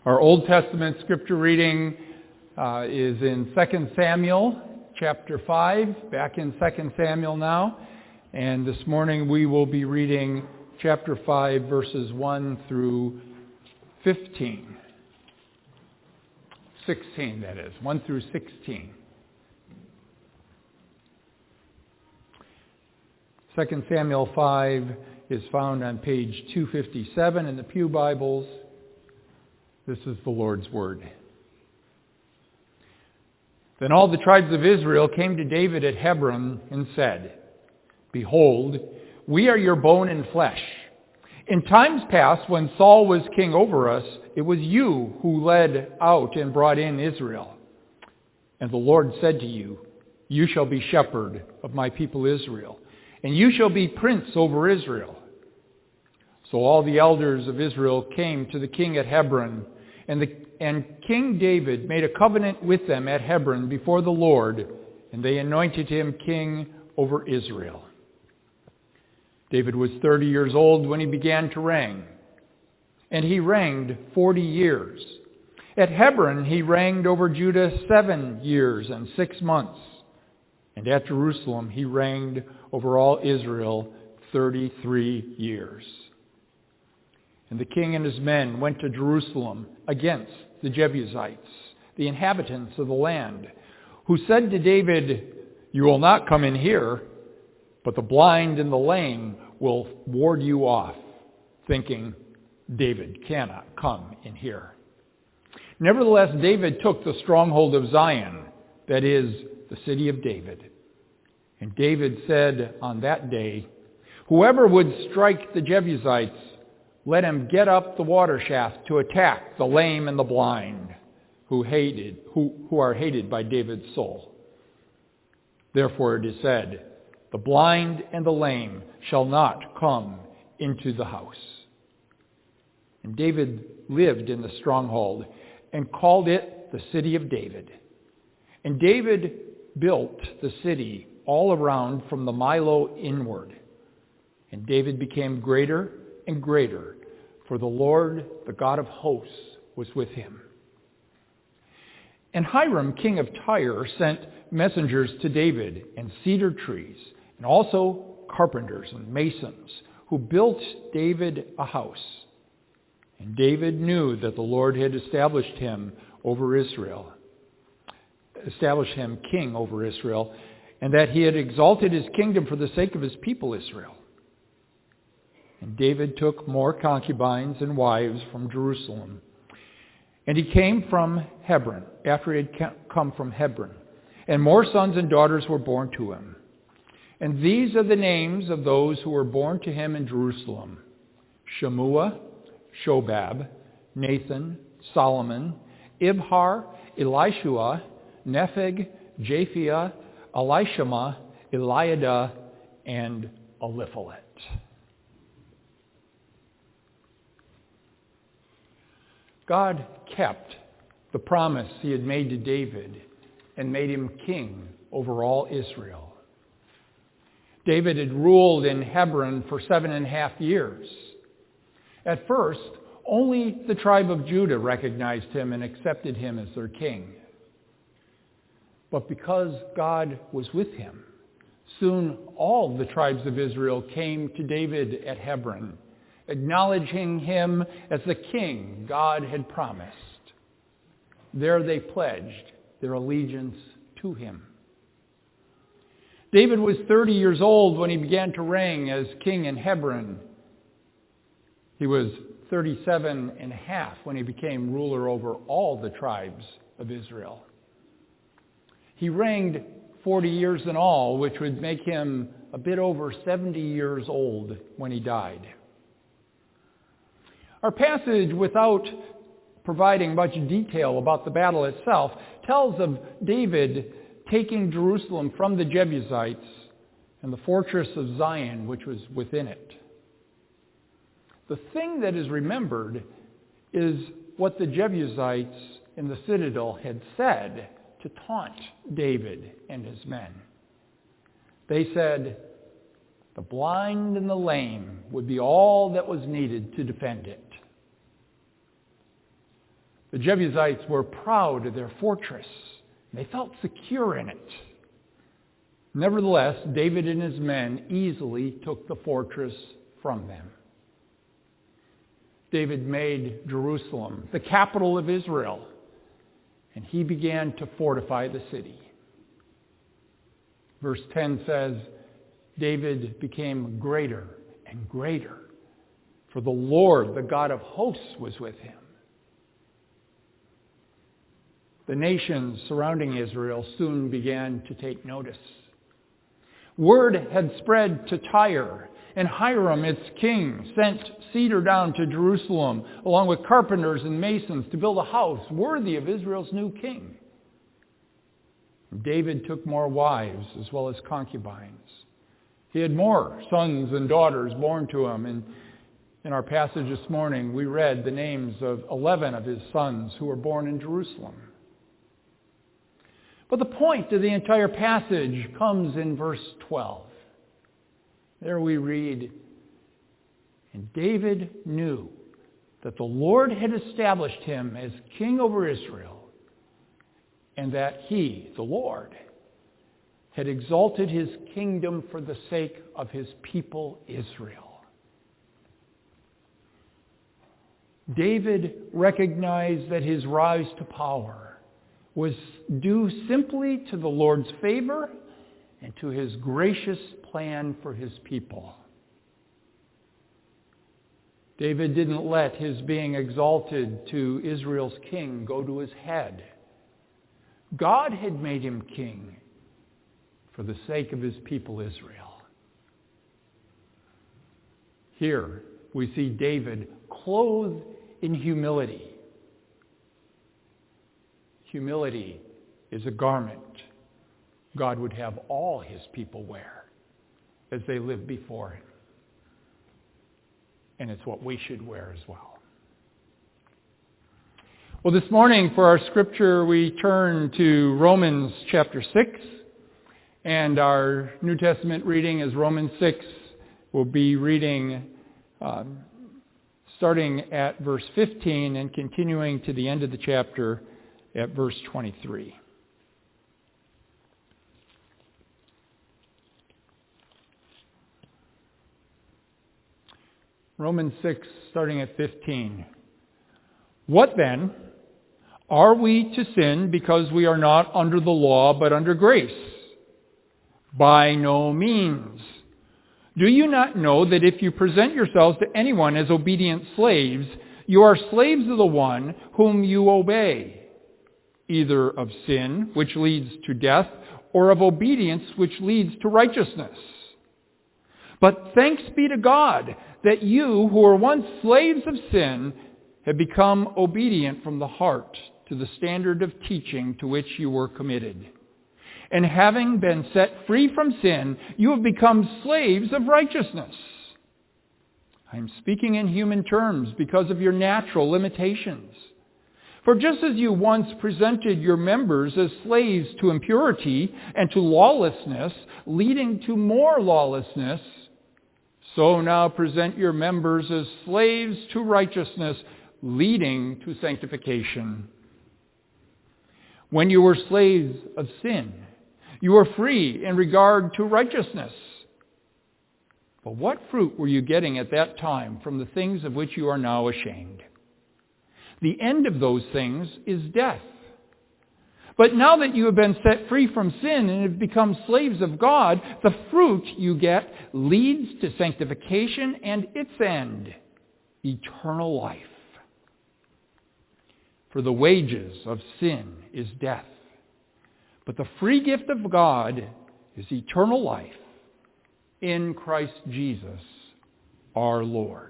Our Old Testament scripture reading is in 2 Samuel chapter 5, back in 2 Samuel now. And this morning we will be reading chapter 5, verses 1 through 15. 16, that is, 1 through 16. 2 Samuel 5 is found on page 257 in the Pew Bibles. This is the Lord's Word. Then all the tribes of Israel came to David at Hebron and said, "Behold, we are your bone and flesh. In times past, when Saul was king over us, it was you who led out and brought in Israel. And the Lord said to you, you shall be shepherd of my people Israel, and you shall be prince over Israel." So all the elders of Israel came to the king at Hebron, and King David made a covenant with them at Hebron before the Lord, and they anointed him king over Israel. David was 30 years old when he began to reign, and he reigned 40 years. At Hebron he reigned over Judah 7 years and 6 months, and at Jerusalem he reigned over all Israel 33 years. And the king and his men went to Jerusalem against the Jebusites, the inhabitants of the land, who said to David, "You will not come in here, but the blind and the lame will ward you off," thinking, "David cannot come in here." Nevertheless, David took the stronghold of Zion, that is, the city of David. And David said on that day, "Whoever would strike the Jebusites, let him get up the water shaft to attack the lame and the blind, who are hated by David's soul." Therefore it is said, "The blind and the lame shall not come into the house." And David lived in the stronghold and called it the city of David. And David built the city all around from the Millo inward. And David became greater and greater, for the Lord, the God of hosts, was with him. And Hiram, king of Tyre, sent messengers to David, and cedar trees, and also carpenters and masons, who built David a house. And David knew that the Lord had established him king over Israel, and that he had exalted his kingdom for the sake of his people Israel. And David took more concubines and wives from Jerusalem. And he came from Hebron, after he had come from Hebron. And more sons and daughters were born to him. And these are the names of those who were born to him in Jerusalem: Shemua, Shobab, Nathan, Solomon, Ibhar, Elishua, Nepheg, Japhia, Elishama, Eliada, and Eliphalet. God kept the promise he had made to David and made him king over all Israel. David had ruled in Hebron for 7.5 years. At first, only the tribe of Judah recognized him and accepted him as their king. But because God was with him, soon all the tribes of Israel came to David at Hebron, acknowledging him as the king God had promised. There they pledged their allegiance to him. David was 30 years old when he began to reign as king in Hebron. He was 37 and a half when he became ruler over all the tribes of Israel. He reigned 40 years in all, which would make him a bit over 70 years old when he died. Our passage, without providing much detail about the battle itself, tells of David taking Jerusalem from the Jebusites and the fortress of Zion, which was within it. The thing that is remembered is what the Jebusites in the citadel had said to taunt David and his men. They said, The blind and the lame would be all that was needed to defend it. The Jebusites were proud of their fortress. They felt secure in it. Nevertheless, David and his men easily took the fortress from them. David made Jerusalem the capital of Israel, and he began to fortify the city. Verse 10 says, David became greater and greater, for the Lord, the God of hosts, was with him. The nations surrounding Israel soon began to take notice. Word had spread to Tyre, and Hiram, its king, sent cedar down to Jerusalem, along with carpenters and masons, to build a house worthy of Israel's new king. David took more wives as well as concubines. He had more sons and daughters born to him, and in our passage this morning, we read the names of 11 of his sons who were born in Jerusalem. But the point of the entire passage comes in verse 12. There we read, and David knew that the Lord had established him as king over Israel, and that he, the Lord, had exalted his kingdom for the sake of his people Israel. David recognized that his rise to power was due simply to the Lord's favor and to his gracious plan for his people. David didn't let his being exalted to Israel's king go to his head. God had made him king for the sake of his people Israel. Here we see David clothed in humility. Humility is a garment God would have all his people wear as they live before him. And it's what we should wear as well. Well, this morning for our scripture, we turn to Romans chapter 6. And our New Testament reading is Romans 6. We'll be reading starting at verse 15 and continuing to the end of the chapter at verse 23. Romans 6, starting at 15. What then? Are we to sin because we are not under the law but under grace? By no means. Do you not know that if you present yourselves to anyone as obedient slaves, you are slaves of the one whom you obey, either of sin, which leads to death, or of obedience, which leads to righteousness? But thanks be to God that you, who were once slaves of sin, have become obedient from the heart to the standard of teaching to which you were committed. And having been set free from sin, you have become slaves of righteousness. I am speaking in human terms because of your natural limitations. For just as you once presented your members as slaves to impurity and to lawlessness, leading to more lawlessness, so now present your members as slaves to righteousness, leading to sanctification. When you were slaves of sin, you were free in regard to righteousness. But what fruit were you getting at that time from the things of which you are now ashamed? The end of those things is death. But now that you have been set free from sin and have become slaves of God, the fruit you get leads to sanctification and its end, eternal life. For the wages of sin is death. But the free gift of God is eternal life in Christ Jesus our Lord.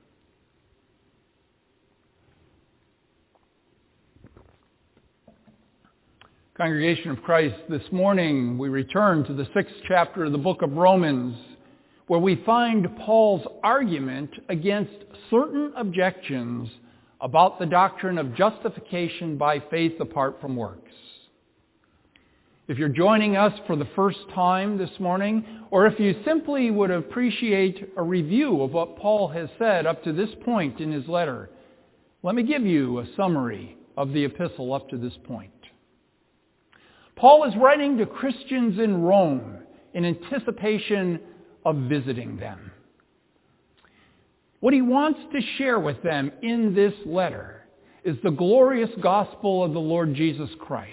Congregation of Christ, this morning we return to the 6th chapter of the book of Romans, where we find Paul's argument against certain objections about the doctrine of justification by faith apart from works. If you're joining us for the first time this morning, or if you simply would appreciate a review of what Paul has said up to this point in his letter, let me give you a summary of the epistle up to this point. Paul is writing to Christians in Rome in anticipation of visiting them. What he wants to share with them in this letter is the glorious gospel of the Lord Jesus Christ.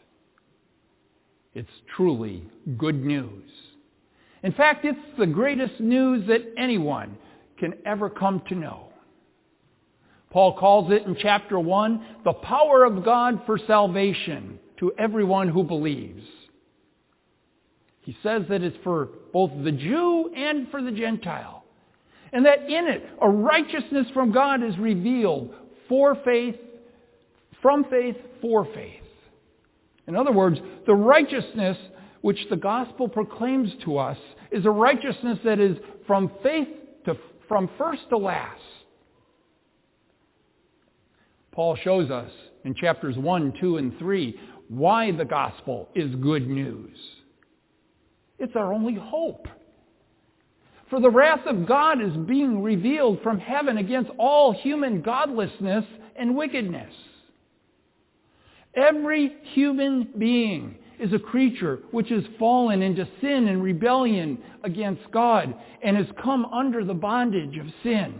It's truly good news. In fact, it's the greatest news that anyone can ever come to know. Paul calls it in chapter 1, the power of God for salvation to everyone who believes. He says that it's for both the Jew and for the Gentile, and that in it a righteousness from God is revealed for faith, from faith for faith. In other words, the righteousness which the gospel proclaims to us is a righteousness that is from first to last. Paul shows us in chapters 1, 2, and 3 why the gospel is good news. It's our only hope. For the wrath of God is being revealed from heaven against all human godlessness and wickedness. Every human being is a creature which has fallen into sin and rebellion against God and has come under the bondage of sin.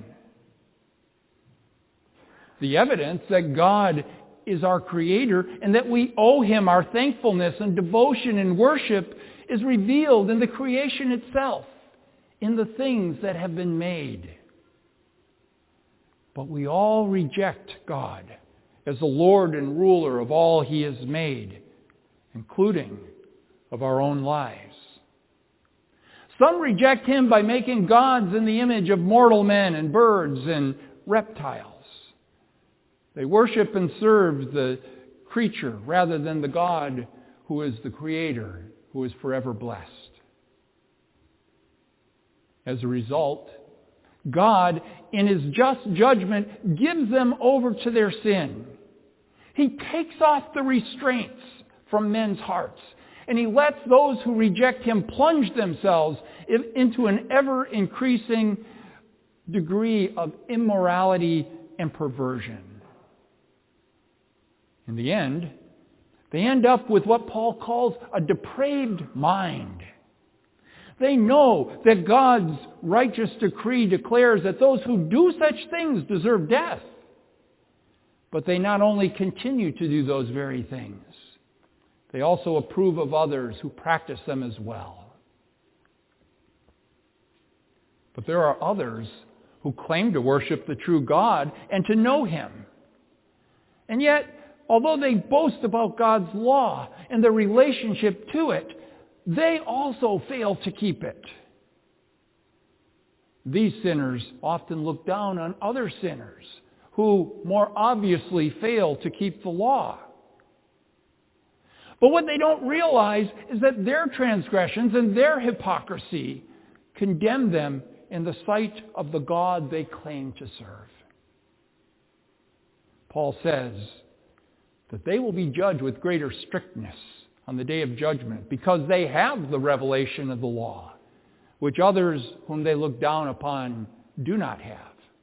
The evidence that God is our Creator and that we owe Him our thankfulness and devotion and worship is revealed in the creation itself, in the things that have been made. But we all reject God as the Lord and ruler of all He has made, including of our own lives. Some reject Him by making gods in the image of mortal men and birds and reptiles. They worship and serve the creature rather than the God who is the Creator, who is forever blessed. As a result, God, in His just judgment, gives them over to their sin. He takes off the restraints from men's hearts, and He lets those who reject Him plunge themselves into an ever-increasing degree of immorality and perversion. In the end, they end up with what Paul calls a depraved mind. They know that God's righteous decree declares that those who do such things deserve death. But they not only continue to do those very things, they also approve of others who practice them as well. But there are others who claim to worship the true God and to know Him. And yet, although they boast about God's law and their relationship to it, they also fail to keep it. These sinners often look down on other sinners who more obviously fail to keep the law. But what they don't realize is that their transgressions and their hypocrisy condemn them in the sight of the God they claim to serve. Paul says that they will be judged with greater strictness on the day of judgment because they have the revelation of the law, which others whom they look down upon do not have.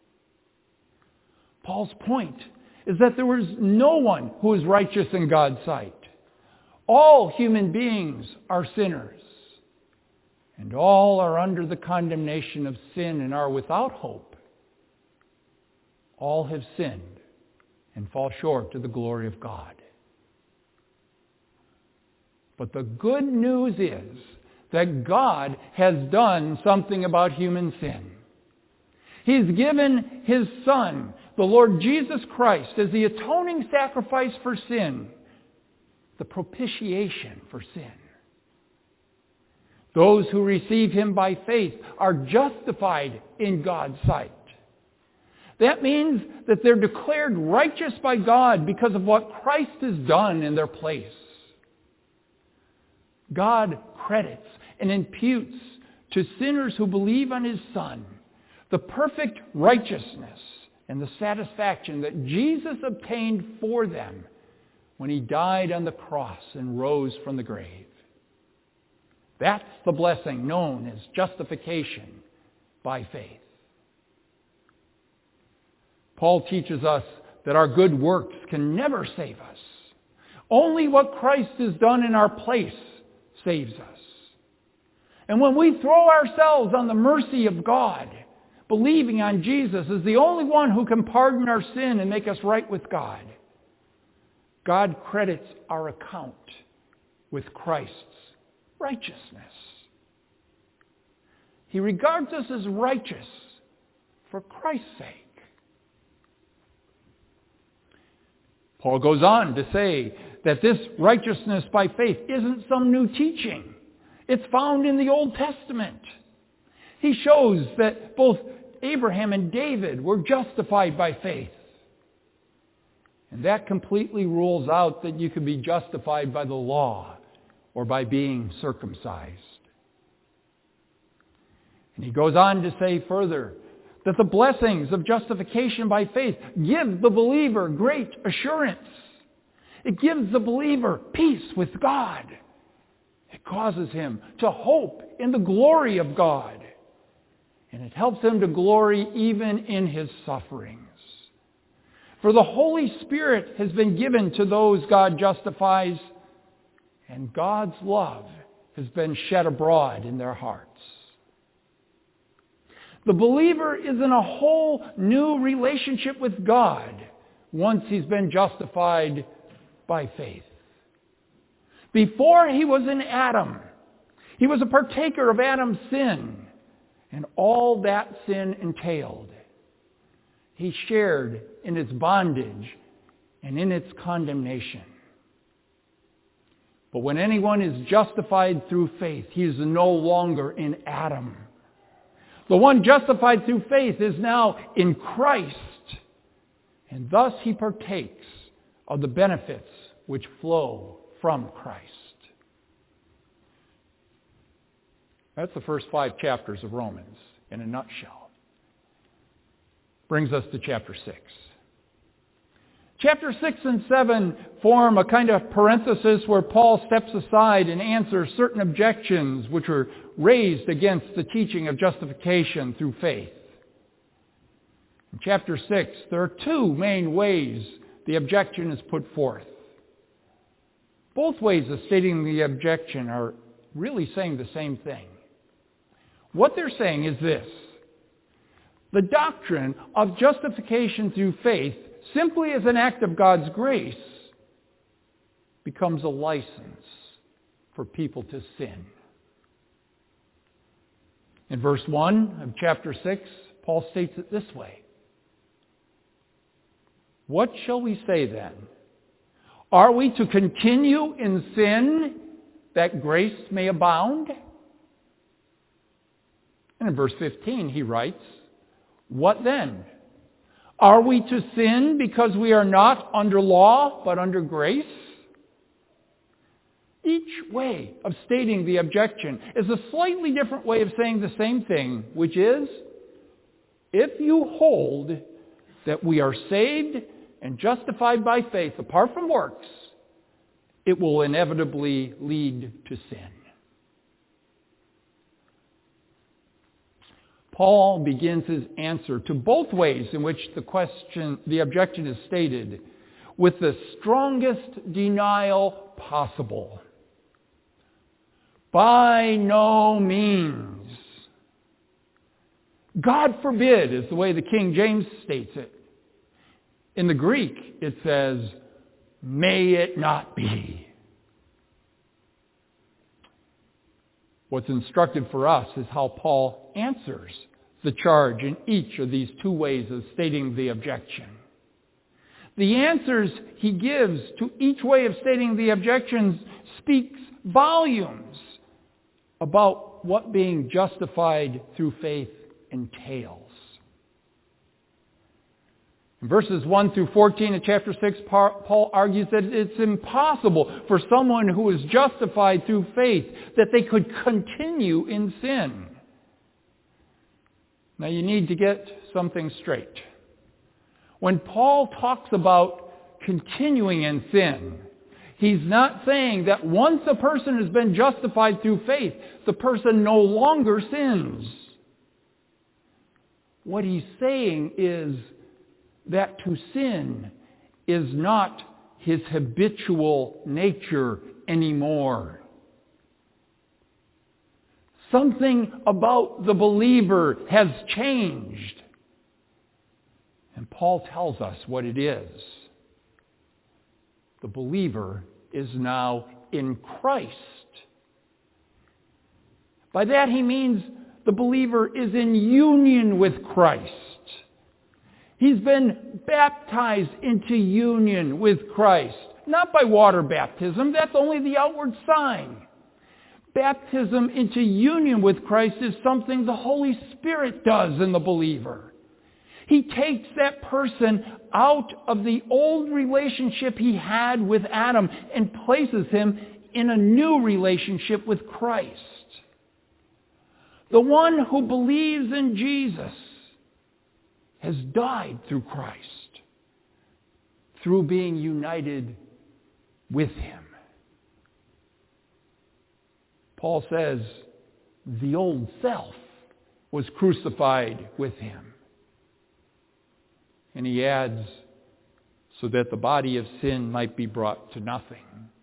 Paul's point is that there is no one who is righteous in God's sight. All human beings are sinners, and all are under the condemnation of sin and are without hope. All have sinned and fall short of the glory of God. But the good news is that God has done something about human sin. He's given His Son, the Lord Jesus Christ, as the atoning sacrifice for sin, the propitiation for sin. Those who receive Him by faith are justified in God's sight. That means that they're declared righteous by God because of what Christ has done in their place. God credits and imputes to sinners who believe on His Son the perfect righteousness and the satisfaction that Jesus obtained for them when He died on the cross and rose from the grave. That's the blessing known as justification by faith. Paul teaches us that our good works can never save us. Only what Christ has done in our place saves us. And when we throw ourselves on the mercy of God, believing on Jesus as the only one who can pardon our sin and make us right with God, God credits our account with Christ's righteousness. He regards us as righteous for Christ's sake. Paul goes on to say that this righteousness by faith isn't some new teaching. It's found in the Old Testament. He shows that both Abraham and David were justified by faith. And that completely rules out that you can be justified by the law or by being circumcised. And he goes on to say further that the blessings of justification by faith give the believer great assurance. It gives the believer peace with God. It causes him to hope in the glory of God. And it helps him to glory even in his sufferings. For the Holy Spirit has been given to those God justifies, and God's love has been shed abroad in their hearts. The believer is in a whole new relationship with God once he's been justified by faith. Before he was in Adam, he was a partaker of Adam's sin and all that sin entailed. He shared in its bondage and in its condemnation. But when anyone is justified through faith, he is no longer in Adam. The one justified through faith is now in Christ, and thus he partakes of the benefits which flow from Christ. That's the first 5 chapters of Romans in a nutshell. Brings us to chapter 6. Chapter 6 and 7 form a kind of parenthesis where Paul steps aside and answers certain objections which were raised against the teaching of justification through faith. In chapter 6, there are 2 main ways the objection is put forth. Both ways of stating the objection are really saying the same thing. What they're saying is this: the doctrine of justification through faith, simply as an act of God's grace, becomes a license for people to sin. In verse 1 of chapter 6, Paul states it this way: "What shall we say then? Are we to continue in sin that grace may abound?" And in verse 15 he writes, "What then? Are we to sin because we are not under law but under grace?" Each way of stating the objection is a slightly different way of saying the same thing, which is, if you hold that we are saved and justified by faith apart from works, it will inevitably lead to sin. Paul begins his answer to both ways in which the objection is stated with the strongest denial possible. By no means. God forbid is the way the King James states it. In the Greek, it says, may it not be. What's instructive for us is how Paul answers the charge in each of these 2 ways of stating the objection. The answers he gives to each way of stating the objections speaks volumes about what being justified through faith entails. In verses 1 through 14 of chapter 6, Paul argues that it's impossible for someone who is justified through faith that they could continue in sin. Now you need to get something straight. When Paul talks about continuing in sin, he's not saying that once a person has been justified through faith, the person no longer sins. What he's saying is that to sin is not his habitual nature anymore. Something about the believer has changed. And Paul tells us what it is. The believer is now in Christ. By that he means the believer is in union with Christ. He's been baptized into union with Christ. Not by water baptism, that's only the outward sign. Baptism into union with Christ is something the Holy Spirit does in the believer. He takes that person out of the old relationship he had with Adam and places him in a new relationship with Christ. The one who believes in Jesus has died through Christ, through being united with him. Paul says the old self was crucified with him. And he adds, so that the body of sin might be brought to nothing.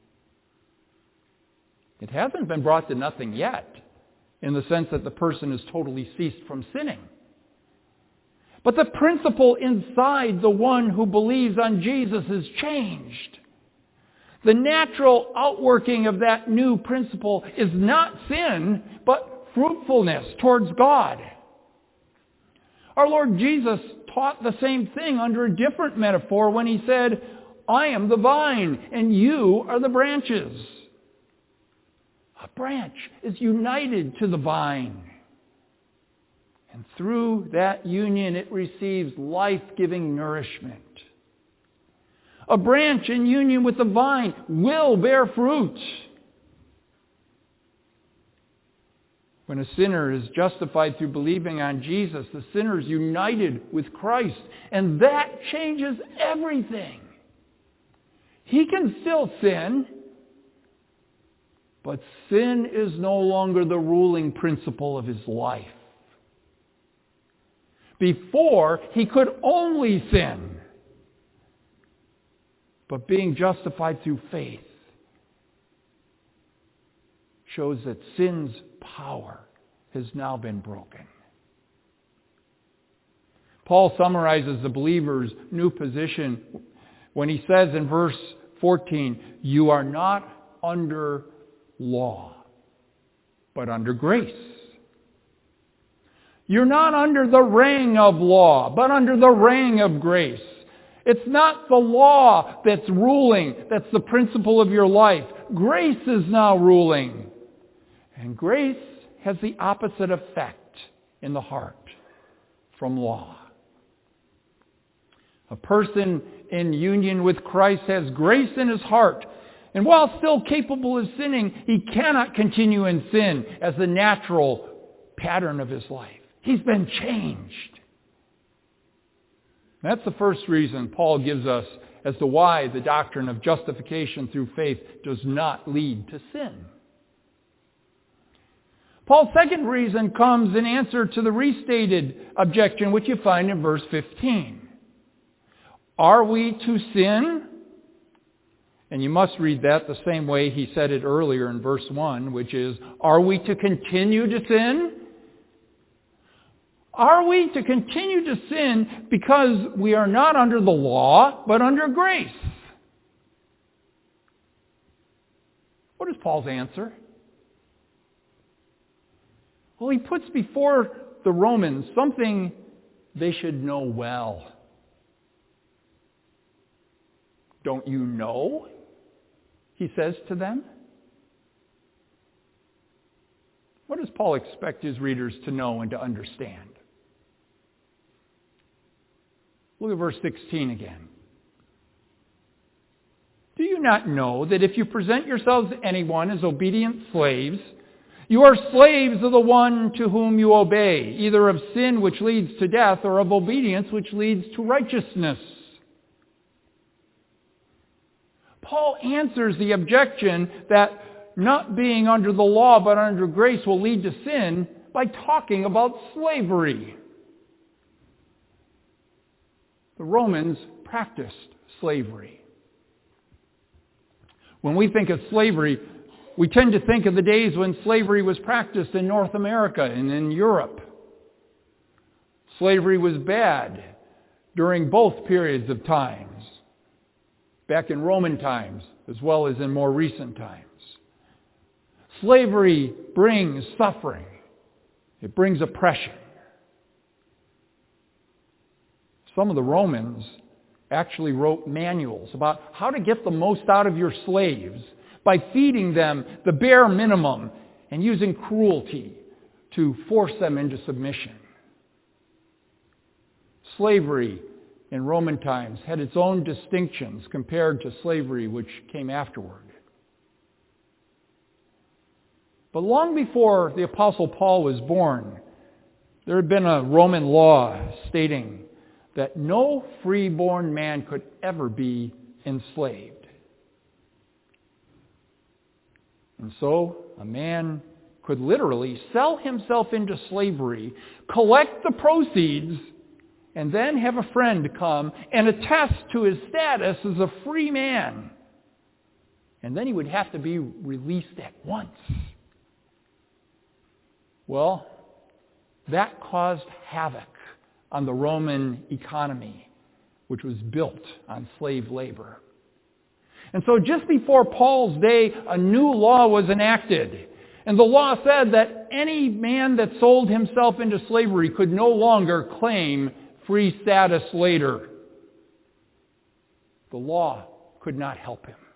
It hasn't been brought to nothing yet, in the sense that the person has totally ceased from sinning. But the principle inside the one who believes on Jesus has changed. The natural outworking of that new principle is not sin, but fruitfulness towards God. Our Lord Jesus taught the same thing under a different metaphor when he said, I am the vine and you are the branches. A branch is united to the vine. And through that union it receives life-giving nourishment. A branch in union with the vine will bear fruit. When a sinner is justified through believing on Jesus, the sinner is united with Christ. And that changes everything. He can still sin, but sin is no longer the ruling principle of his life. Before, he could only sin. But being justified through faith shows that sin's power has now been broken. Paul summarizes the believer's new position when he says in verse 14, you are not under law, but under grace. You're not under the reign of law, but under the reign of grace. It's not the law that's ruling, that's the principle of your life. Grace is now ruling. And grace has the opposite effect in the heart from law. A person in union with Christ has grace in his heart. And while still capable of sinning, he cannot continue in sin as the natural pattern of his life. He's been changed. That's the first reason Paul gives us as to why the doctrine of justification through faith does not lead to sin. Paul's second reason comes in answer to the restated objection which you find in verse 15. Are we to sin? And you must read that the same way he said it earlier in verse 1, which is, are we to continue to sin? Are we to continue to sin because we are not under the law, but under grace? What is Paul's answer? Well, he puts before the Romans something they should know well. Don't you know? He says to them. What does Paul expect his readers to know and to understand? Look at verse 16 again. Do you not know that if you present yourselves to anyone as obedient slaves, you are slaves of the one to whom you obey, either of sin which leads to death or of obedience which leads to righteousness? Paul answers the objection that not being under the law but under grace will lead to sin by talking about slavery. The Romans practiced slavery. When we think of slavery, we tend to think of the days when slavery was practiced in North America and in Europe. Slavery was bad during both periods of times, back in Roman times as well as in more recent times. Slavery brings suffering. It brings oppression. Some of the Romans actually wrote manuals about how to get the most out of your slaves by feeding them the bare minimum and using cruelty to force them into submission. Slavery in Roman times had its own distinctions compared to slavery which came afterward. But long before the Apostle Paul was born, there had been a Roman law stating that no freeborn man could ever be enslaved. And so a man could literally sell himself into slavery, collect the proceeds, and then have a friend come and attest to his status as a free man. And then he would have to be released at once. Well, that caused havoc on the Roman economy, which was built on slave labor. And so just before Paul's day, a new law was enacted. And the law said that any man that sold himself into slavery could no longer claim free status later. The law could not help him.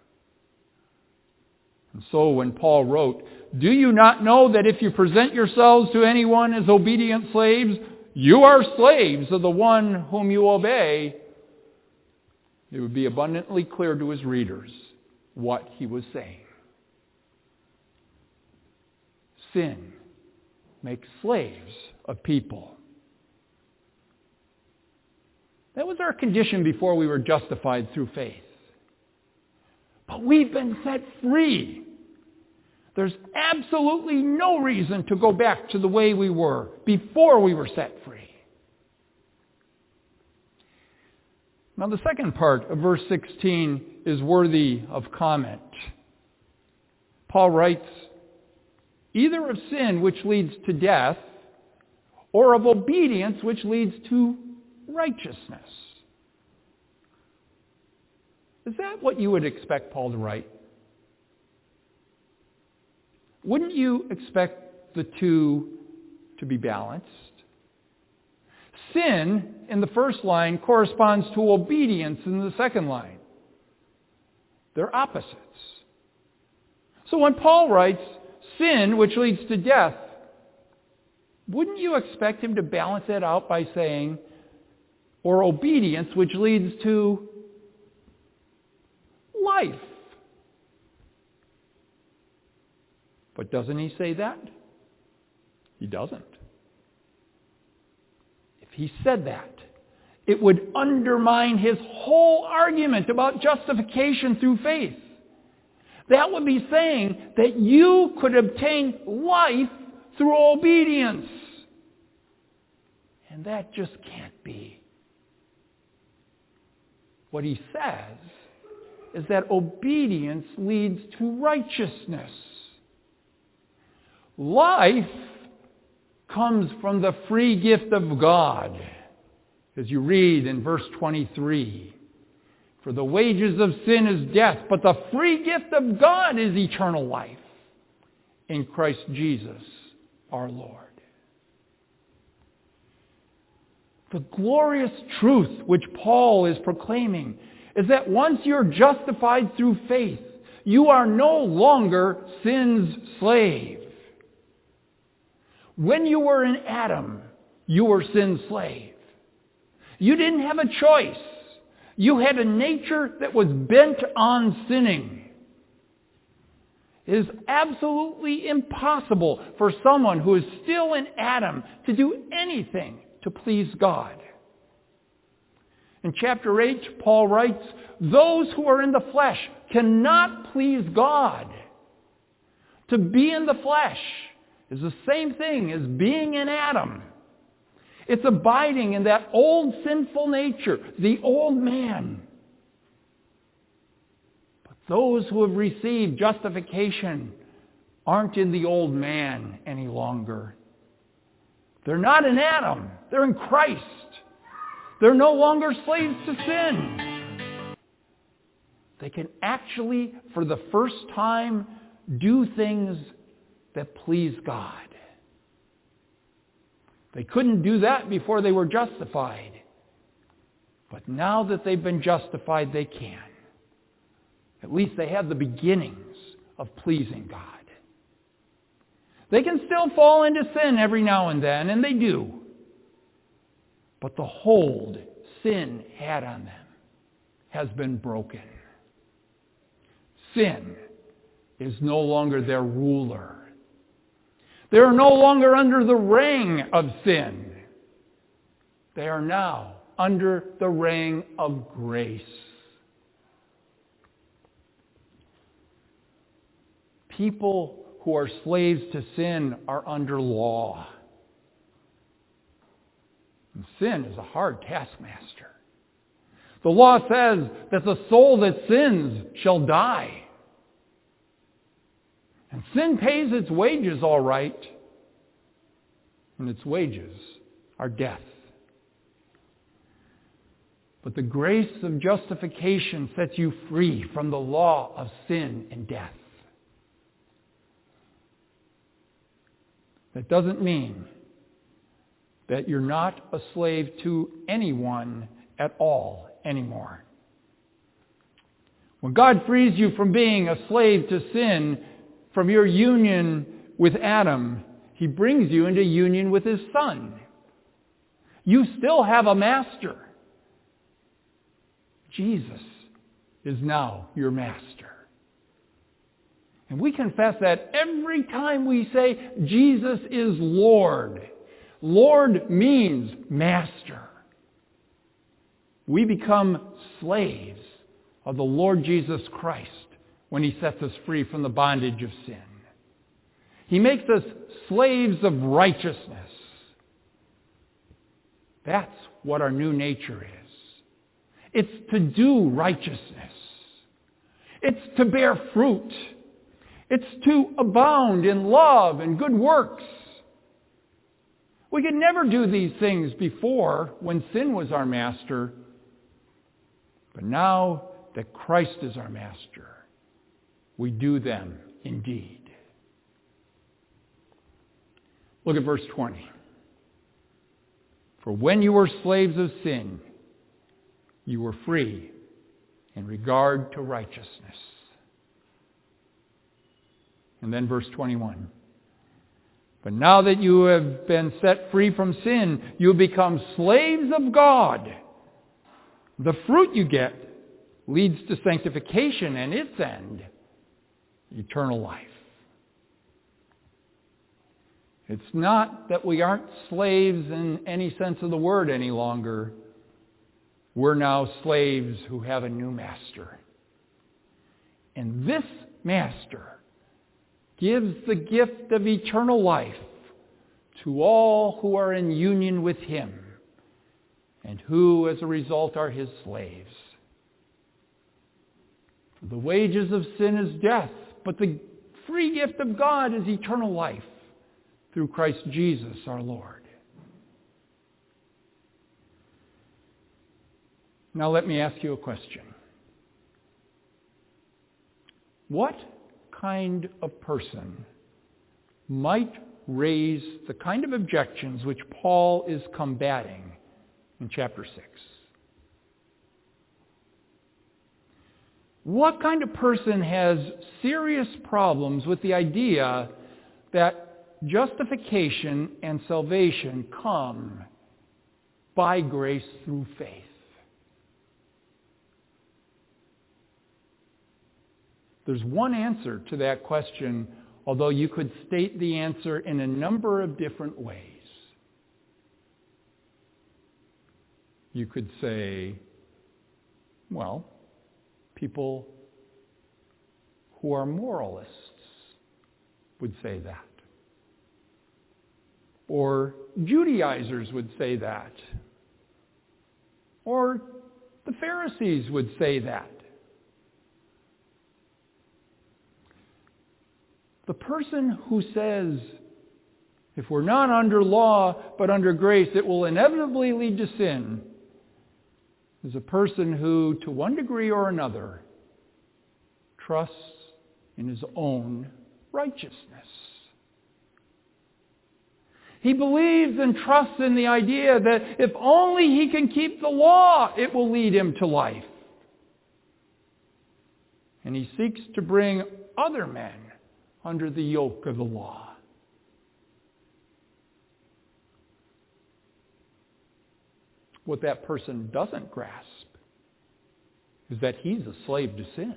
And so when Paul wrote, "Do you not know that if you present yourselves to anyone as obedient slaves, you are slaves of the one whom you obey," it would be abundantly clear to his readers what he was saying. Sin makes slaves of people. That was our condition before we were justified through faith. But we've been set free. There's absolutely no reason to go back to the way we were before we were set free. Now the second part of verse 16 is worthy of comment. Paul writes, "Either of sin which leads to death, or of obedience which leads to righteousness." Is that what you would expect Paul to write? Wouldn't you expect the two to be balanced? Sin in the first line corresponds to obedience in the second line. They're opposites. So when Paul writes, "sin which leads to death," wouldn't you expect him to balance that out by saying, "or obedience which leads to life"? But doesn't he say that? He doesn't. If he said that, it would undermine his whole argument about justification through faith. That would be saying that you could obtain life through obedience. And that just can't be. What he says is that obedience leads to righteousness. Life comes from the free gift of God. As you read in verse 23, "For the wages of sin is death, but the free gift of God is eternal life in Christ Jesus our Lord." The glorious truth which Paul is proclaiming is that once you're justified through faith, you are no longer sin's slave. When you were in Adam, you were sin's slave. You didn't have a choice. You had a nature that was bent on sinning. It is absolutely impossible for someone who is still in Adam to do anything to please God. In chapter 8, Paul writes, "Those who are in the flesh cannot please God." To be in the flesh is the same thing as being in Adam. It's abiding in that old sinful nature, the old man. Those who have received justification aren't in the old man any longer. They're not in Adam. They're in Christ. They're no longer slaves to sin. They can actually, for the first time, do things that please God. They couldn't do that before they were justified. But now that they've been justified, they can. At least they have the beginnings of pleasing God. They can still fall into sin every now and then, and they do. But the hold sin had on them has been broken. Sin is no longer their ruler. They are no longer under the reign of sin. They are now under the reign of grace. People who are slaves to sin are under law. And sin is a hard taskmaster. The law says that the soul that sins shall die. And sin pays its wages all right. And its wages are death. But the grace of justification sets you free from the law of sin and death. That doesn't mean that you're not a slave to anyone at all anymore. When God frees you from being a slave to sin, from your union with Adam, He brings you into union with His Son. You still have a master. Jesus is now your master. And we confess that every time we say Jesus is Lord. Lord means master. We become slaves of the Lord Jesus Christ when He sets us free from the bondage of sin. He makes us slaves of righteousness. That's what our new nature is. It's to do righteousness. It's to bear fruit. It's to abound in love and good works. We could never do these things before when sin was our master. But now that Christ is our master, we do them indeed. Look at verse 20. For when you were slaves of sin, you were free in regard to righteousness. And then verse 21. But now that you have been set free from sin, you have become slaves of God. The fruit you get leads to sanctification and its end, eternal life. It's not that we aren't slaves in any sense of the word any longer. We're now slaves who have a new master. And this master gives the gift of eternal life to all who are in union with Him and who, as a result, are His slaves. The wages of sin is death, but the free gift of God is eternal life through Christ Jesus our Lord. Now let me ask you a question. What kind of person might raise the kind of objections which Paul is combating in chapter 6? What kind of person has serious problems with the idea that justification and salvation come by grace through faith? There's one answer to that question, although you could state the answer in a number of different ways. You could say, well, people who are moralists would say that. Or Judaizers would say that. Or the Pharisees would say that. The person who says, if we're not under law but under grace, it will inevitably lead to sin, is a person who, to one degree or another, trusts in his own righteousness. He believes and trusts in the idea that if only he can keep the law, it will lead him to life. And he seeks to bring other men under the yoke of the law. What that person doesn't grasp is that he's a slave to sin.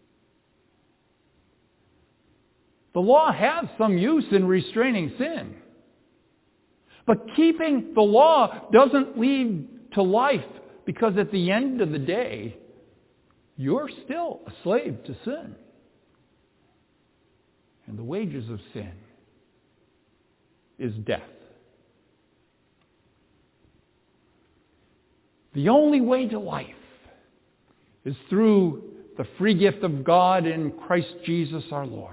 The law has some use in restraining sin. But keeping the law doesn't lead to life, because at the end of the day, you're still a slave to sin. And the wages of sin is death. The only way to life is through the free gift of God in Christ Jesus our Lord.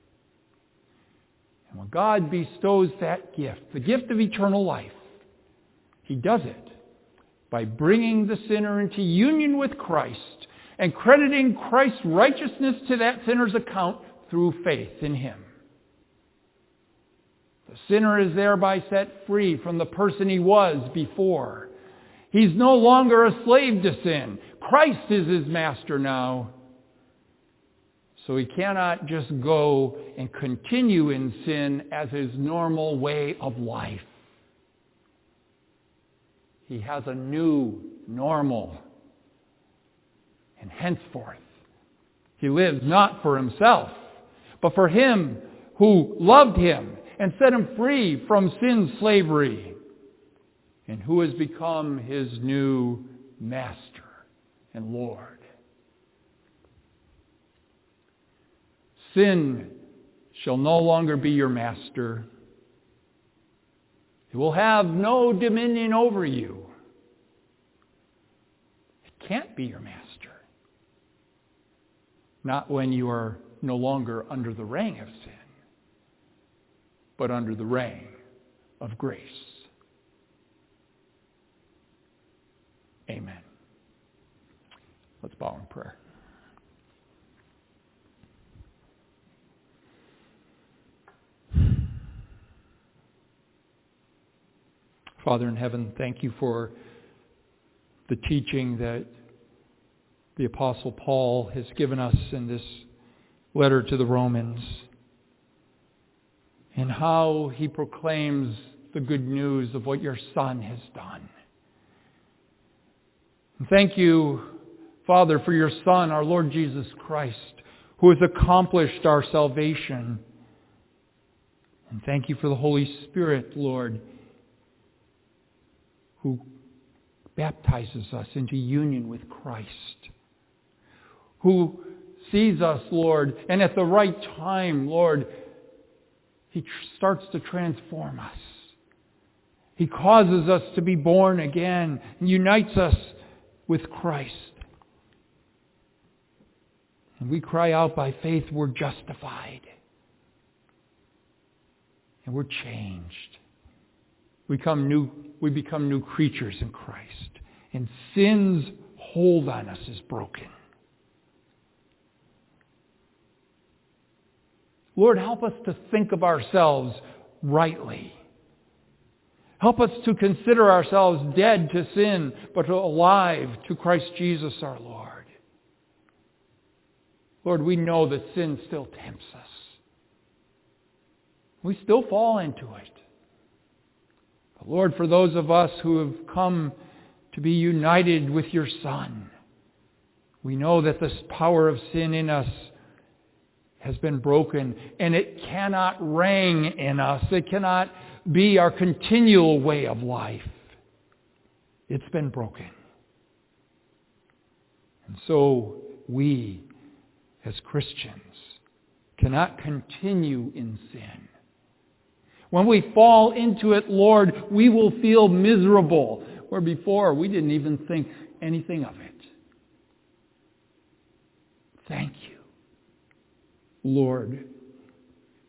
And when God bestows that gift, the gift of eternal life, He does it by bringing the sinner into union with Christ and crediting Christ's righteousness to that sinner's account through faith in Him. The sinner is thereby set free from the person he was before. He's no longer a slave to sin. Christ is his master now. So he cannot just go and continue in sin as his normal way of life. He has a new normal. And henceforth, he lives not for himself, but for Him who loved him and set him free from sin's slavery, and who has become his new master and Lord. Sin shall no longer be your master. It will have no dominion over you. It can't be your master. Not when you are no longer under the reign of sin, but under the reign of grace. Amen. Let's bow in prayer. Father in heaven, thank you for the teaching that the Apostle Paul has given us in this letter to the Romans, and how he proclaims the good news of what your Son has done. And thank you, Father, for your Son, our Lord Jesus Christ, who has accomplished our salvation. And thank you for the Holy Spirit, Lord, who baptizes us into union with Christ, who sees us, Lord, and at the right time, Lord, He starts to transform us. He causes us to be born again and unites us with Christ. And we cry out by faith, we're justified. And we're changed. We become new creatures in Christ. And sin's hold on us is broken. Lord, help us to think of ourselves rightly. Help us to consider ourselves dead to sin, but alive to Christ Jesus our Lord. Lord, we know that sin still tempts us. We still fall into it. But Lord, for those of us who have come to be united with your Son, we know that this power of sin in us has been broken, and it cannot reign in us. It cannot be our continual way of life. It's been broken. And so we, as Christians, cannot continue in sin. When we fall into it, Lord, we will feel miserable, where before we didn't even think anything of it. Thank you, Lord,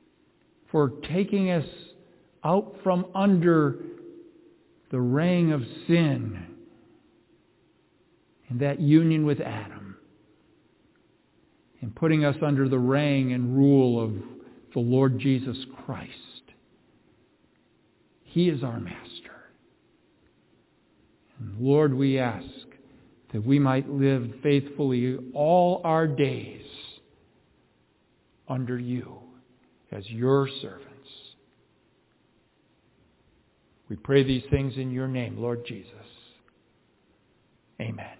for taking us out from under the reign of sin and that union with Adam, and putting us under the reign and rule of the Lord Jesus Christ. He is our master. And Lord, we ask that we might live faithfully all our days under you as your servants. We pray these things in your name, Lord Jesus. Amen.